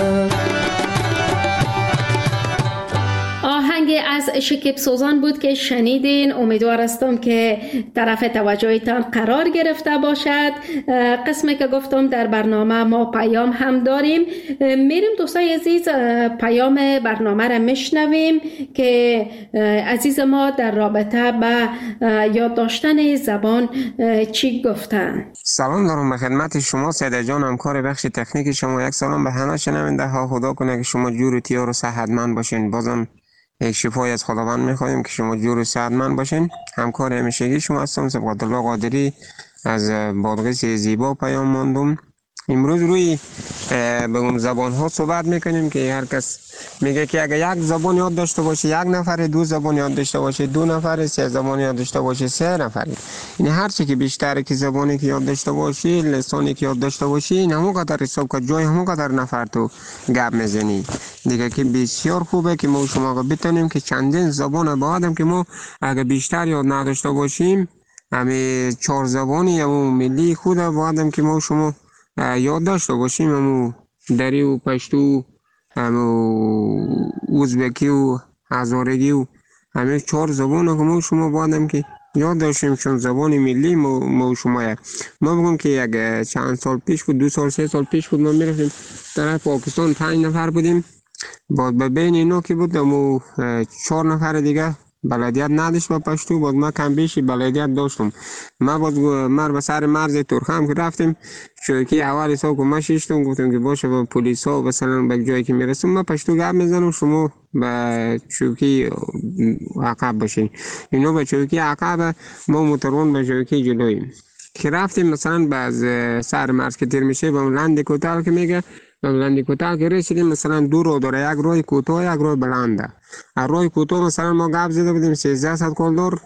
آهنگ از شکیب سوزان بود که شنیدین. امیدوار هستم که طرف توجهتان قرار گرفته باشد. قسمی که گفتم در برنامه ما پیام هم داریم، میریم دوستای عزیز پیام برنامه را میشنویم که عزیز ما در رابطه با یاد داشتن زبان چی گفتن. سلام دارم به خدمت شما سیده جان، همکار بخش تکنیک شما. یک سلام به همه شنونده ها. خدا کنه که شما جور و تیار و صحتمند باشین. بازم یک شفای از خداوند میخوایم که شما جور و صحتمند باشین. همکار همیشگی شما هستم سبقت الله قادری از بادغیس زیبا پیام ماندم. امروز روی به اون زبان ها صحبت میکنیم که هر کس میگه که اگر یک زبان یاد داشته باشه یک نفر، دو زبان یاد داشته باشه دو نفر، سه زبان یاد داشته باشه سه نفر. این هر چی که بیشتر که زبانی که یاد داشته باشی، لسانی که یاد داشته باشی، این همون قدر حساب که جای همون قدر نفر تو گپ میزنی دیگه، که بسیار خوبه که ما شما بتونیم که چندین زبان با آدم که ما اگر بیشتر یاد نداشته باشیم، همه چهار زبانی همون ملی خود با آدم که ما شما یاد داشته باشیم، همون دری و پشتو، همون ازبکی و هزارگی و همه چهار زبان که ما شما با آدم که یاد داشتیم، چون زبان ملی ما, ما شما ما بگم که یک چند سال پیش بود، دو سال سه سال پیش بود، ما میرفتیم طرف پاکستان، پنج نفر بودیم، بعد به بین اینا که بود همون چهار نفر دیگه بلدیت نداشت با پشتو، باز ما کم بیشی بلدیت داشتم. ما باز مر به سر مرز ترخم که رفتیم، چوکی اول حساب که ما شیشتم، گفتم که باشه با پلیس ها مثلا به جایی که میرسیم ما پشتو گپ میزنم، شما به چوکی عقب باشین. اینو به چوکی عقب، ما موترون به چوکی جلویم. که رفتیم مثلا باز سر مرز که تیر میشه به لند کوتال که میگه، به لند کوتال که رسیدیم مثلا دو رو داره، یک روی کوتاه یک روی بلنده. روی کوتاه مثلا ما گپ زده بودیم سیزده صد کلدار،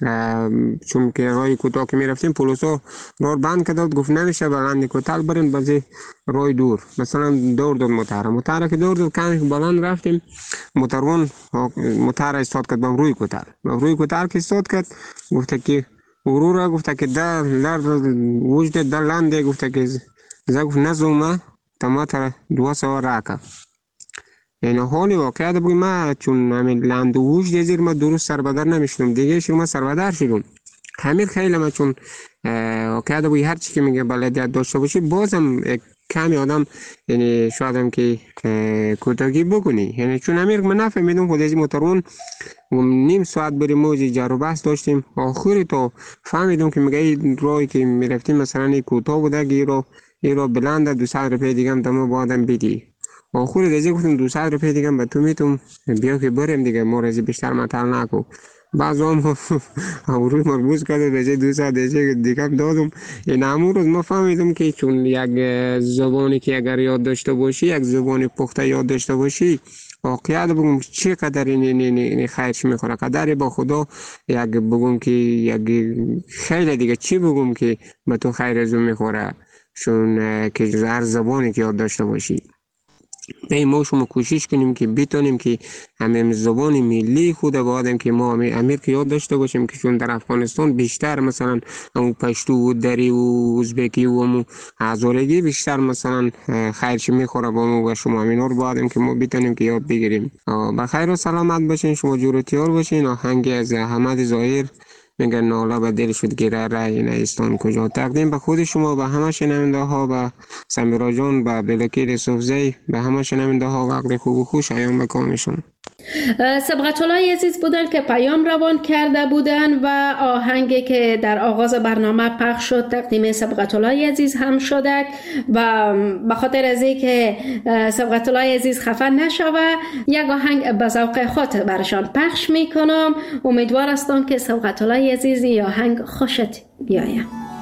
چون که روی کوتاه که میرفتیم پلیسا راه بند کرد، گفت نمیشه به لند کوتال برین، بازی روی دور مثلا دور داد موتر موتر که دور داد کمی بلند رفتیم، موترون موتر استاد کرد به روی کوتال، به روی کوتال که استاد کرد گفت که غرور، گفت که در در وجد در لنده، گفت که زه گفت نزومه تما تر دو سوار راکا. یعنی حالی واقعیت بگیم ما چون همین لند و وجد زیر ما درست سربدر نمیشنم دیگه، شما سربدر شدم همین خیلی. ما چون واقعیت بگیم هر چی که میگه بلدیت داشته باشی بازم کمی آدم یعنی شاید هم که کوتاهی بکنی، یعنی چون امیر من نفهمیدم خود از موترون نیم ساعت بریم موزی جر و بحث داشتیم، آخری تا فهمیدم که میگه این راهی که میرفتیم مثلا این کوتاه بوده که رو این رو بلنده دو صد روپیه دیگه هم تمام با آدم بدی. آخری دیگه گفتم دو صد روپیه دیگه هم به تو میتونم بیا که بریم دیگه، ما رازی بیشتر مطل نکو. بعض هم روی مربوط کرده به جای دو صد دیگه دادم. این همون روز ما فهمیدم که چون یک زبانی که اگر یاد داشته باشی، یک زبان پخته یاد داشته باشی، واقعیت بگم چقدر این خیرش میخوره، قدر با خدا یک بگم که یک خیلی دیگه چی بگم که به تو خیر ازو میخوره، چون که هر زبانی که یاد داشته باشی. ای ما شما کوشش کنیم که بتونیم که همه زبان ملی خود با آدم که ما امیر که یاد داشته باشیم، که چون در افغانستان بیشتر مثلا همون پشتو و دری و ازبکی و همون هزارگی بیشتر مثلا خیرش میخوره با ما و شما، همینا رو با آدم که ما بتونیم که یاد بگیریم. بخیر و سلامت باشین، شما جور و تیار باشین. آهنگ از احمد ظاهر میگن نالا به دل شد گیره رای نیستان کجا، تقدیم به خود شما، به همه شنونده ها، به سمیرا جان، به بلکیر صوفزی، به همه شنونده ها وقت خوب و خوش ایام بکامشون. سبقت الله عزیز بودن که پیام روان کرده بودن و آهنگی که در آغاز برنامه پخش شد تقدیم سبقت الله عزیز هم شده و به خاطر از اینکه سبقت الله عزیز خفه نشوه یک آهنگ به ذوق خود برشان پخش میکنم. امیدوار هستم که سبقت الله عزیز این آهنگ خوشت بیاید.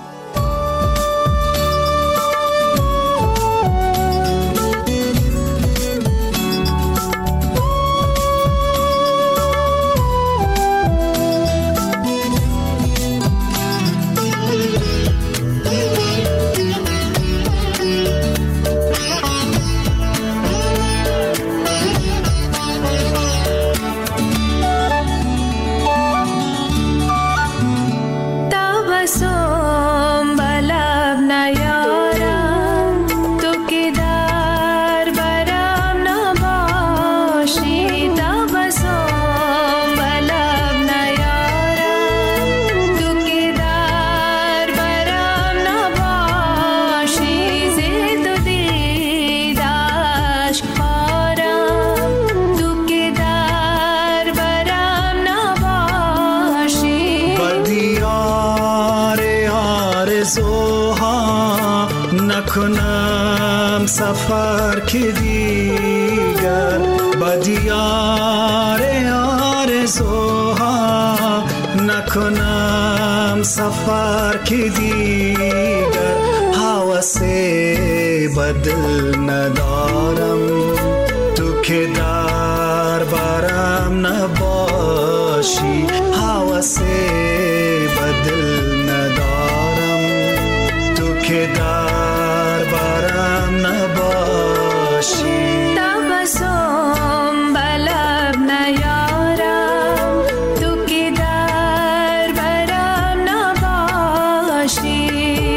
نکنم سفر که دیگر با دیار آرزوها نکنم سفر که دیگر حوث بدل ندارم تو که در برم نباشی حوث بدل ندارم تو که در برم نباشی تبسم بلب نیارم تو که در برم نباشی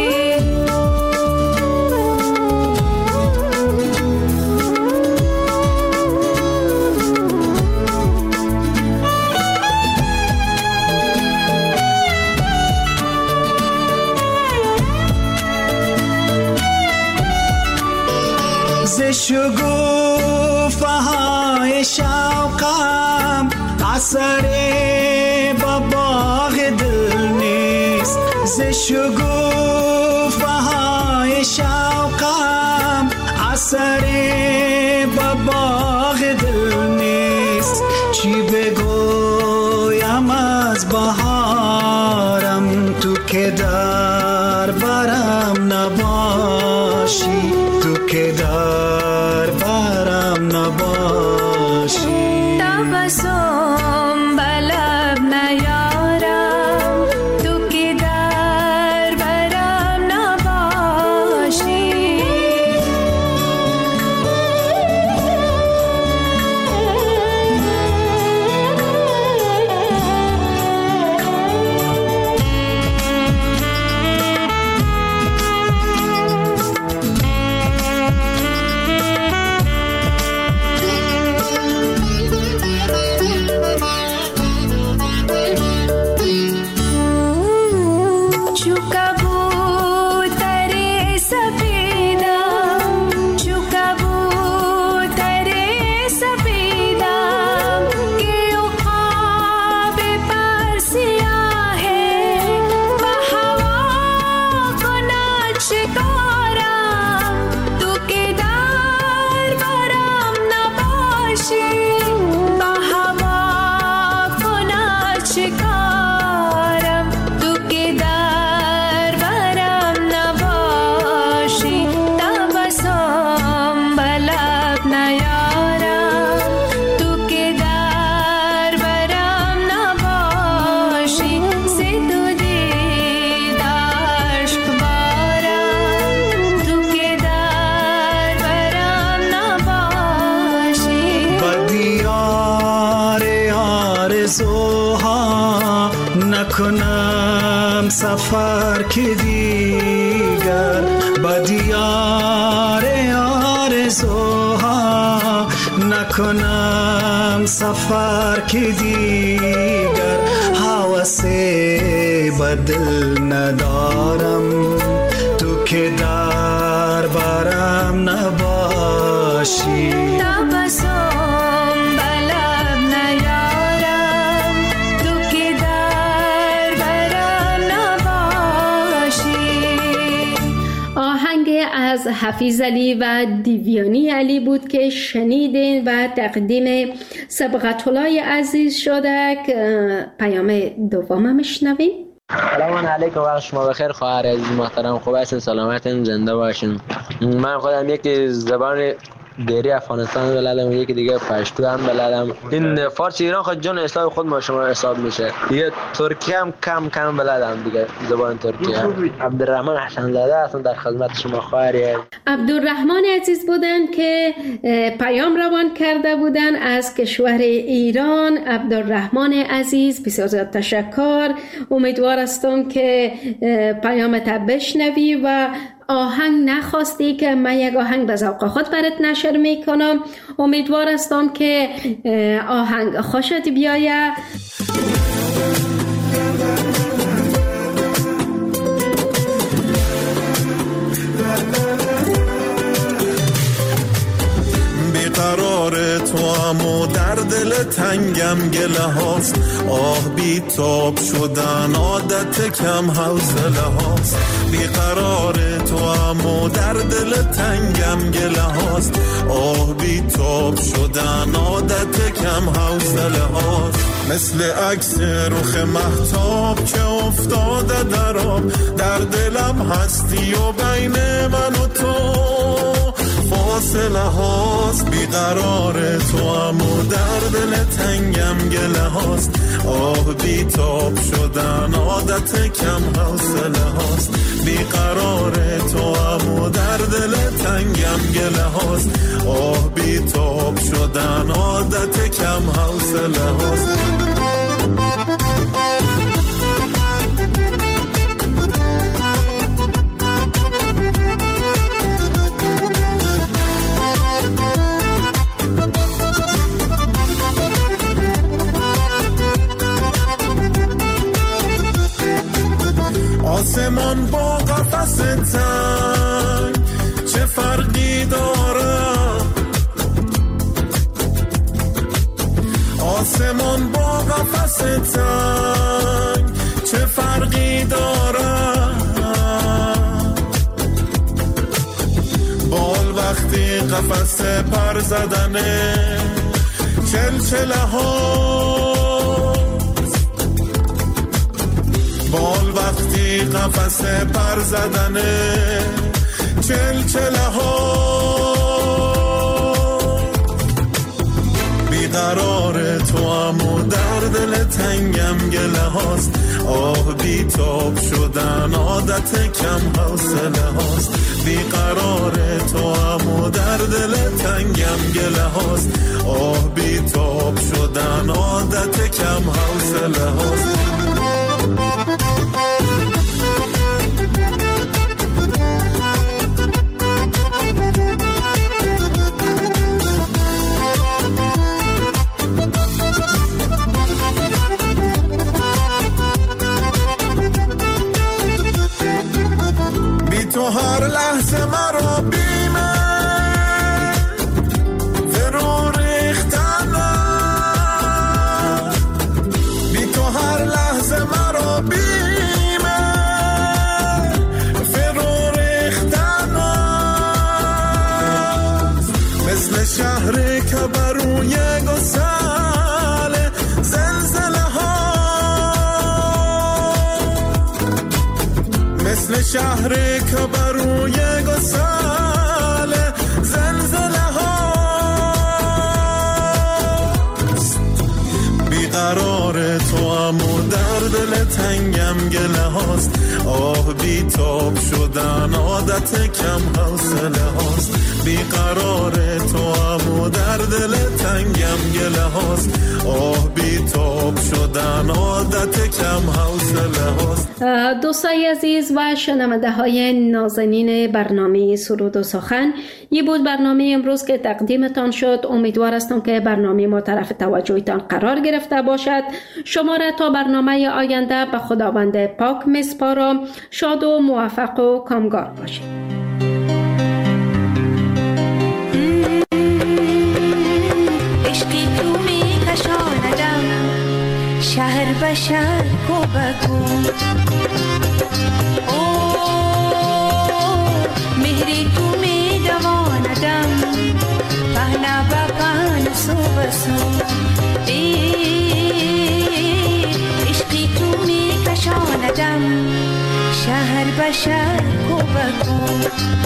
شگوفه های شوقم اثر با باغ دل نیست ز شگوفه های شوقم اثر با باغ دل نیست چی بگویم از بهارم تو که در برم نباشی تو که در برم نباشی تبسم بلب نیارم تو که در برم نباشی نکنم سفر که دیگر با دیار آرزوها نکنم سفر که دیگر حوث بدل ندارم تو که در برم نباشی تبسم بلب حفیظ علی و دیویانی علی بود که شنیدین و تقدیم سبقت الله عزیز شده که پیام دوم میشنویم. سلام علیکم، وقت شما بخیر خواهر عزیز محترم. خوب هستین؟ سلامتین، زنده باشین. من خودم یکی زبان دیری افغانستان بلدم، یکی دیگه پشتو هم بلدم. این فارسی ایران خود جان اصلاح خود ما شما حساب میشه. دیگه ترکی هم کم کم بلدم دیگه، زبان ترکی هم. عبدالرحمن حسن زاده هستم در خدمت شما خواهری. عبدالرحمن عزیز بودن که پیام روان کرده بودن از کشور ایران. عبدالرحمن عزیز بسیار زیاد تشکر. امیدوار هستم که پیامت بشنوی و آهنگ نخواستی که من یک آهنگ به ذوق خود برات نشر میکنم. امیدوار هستم که آهنگ خوشت بیاید. بیقرار تو امو در دل تنگم گله هاست، آه بی تاب شدن عادت کم حوصله هاست. بیقرار تو امو در دل تنگم گله هاست، آه بی تاب شدن عادت کم حوصله هاست. مثل عکس رخ مهتاب که افتاده در آب، در دلم هستی و بین من و تو فاصله هاست. بیقرار تو امو در دل تنگم گله هاست، آه بی تاب شدن عادت کم حوصله هاست. بیقرار تو امو در دل تنگم گله هاست، آه بی تاب شدن عادت کم حوصله هاست. آسمان با قفس تنگ چه فرقی داره؟ آسمان با قفس تنگ چه فرقی داره؟ بال وقتی قفس پر زدنه چلچله ها، بال وقتی قفس پر زدنه چلچله ها. بیقرار تو امو در دل تنگم گله هاست، آه بی تاب شدن عادت کم حوصله هاست. بیقرار تو امو در دل تنگم گله هاست، آه بی تاب شدن عادت کم حوصله هاست. بی تو هر لحظه مرا بیمه فرو ریختنه، بی تو هر لحظه مرا بیمه فرو ریختنه. مثل شهری که بروی گسل زلزله ها، مثل شهری که بروی گسل زلزله ها. بیقرار تو امو در دل تنگم گله هاست، آه بی تاب شدن عادت کم حوصله هاست. بیقرار تو امو در دل تنگم گله هاست، آه بی تاب شدن عادت کم حوصله هاست. دوستای عزیز و شنونده های نازنین برنامه سرود و سخن، یه بود برنامه امروز که تقدیمتان شد. امیدوار هستم که برنامه ما طرف توجهتان قرار گرفته باشد. شما را تا برنامه آینده به خداوند پاک میسپارم. شاد و موفق و کامگار باشید. عشقی تو می کشاندم شهر به شهر کو به کو، مهری تو می سو بسو عشقی تو می کشاندم شهر به شهر کو بکو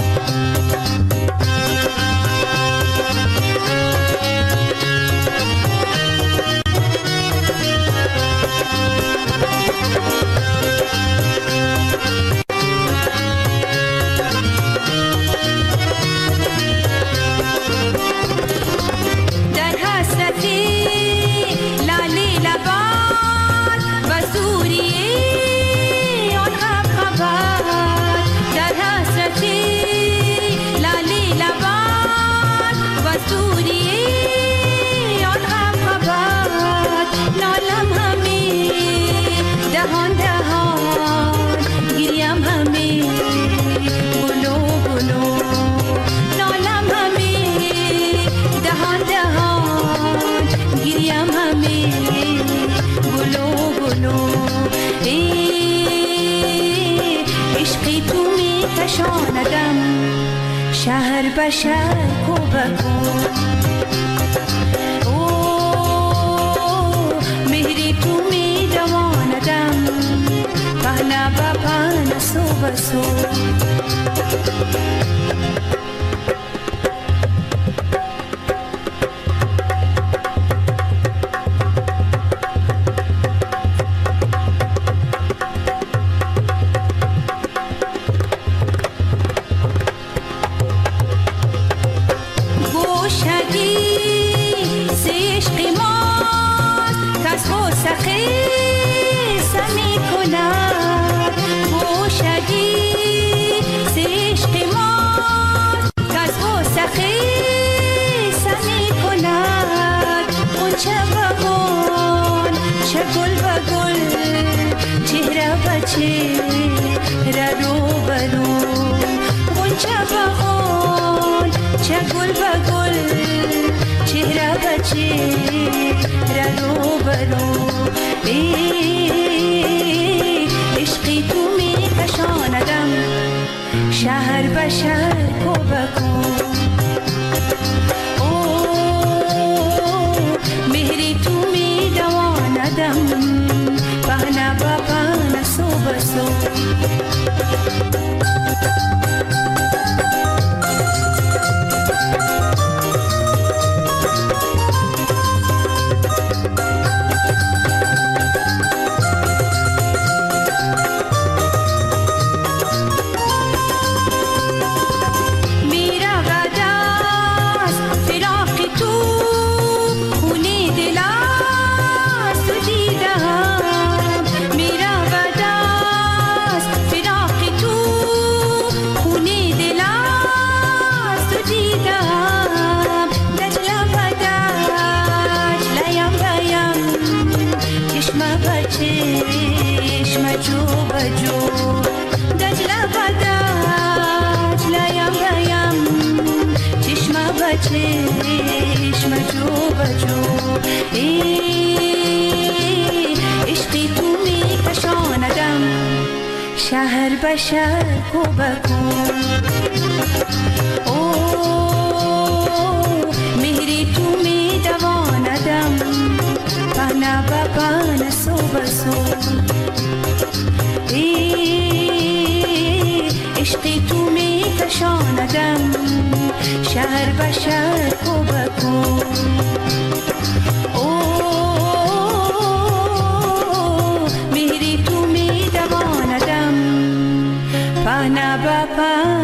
شهر به شهر کو بکو او مهری تو می دواندم پهنا با پهنا سو بسو عشقی تو می کشاندم شهر به شهر کو بکو او مهری تو می دواندم پهنا با پهنا سو بسو چشم جو بجو عشقی تو می کشاندم شهر به شهر کو بکو او مهری تو می دواندم پهنا با پهنا سو بسو عشقی تو می کشاندم شهر به شهر کو بکو او مهری تو می دواندم پهنا با پهنا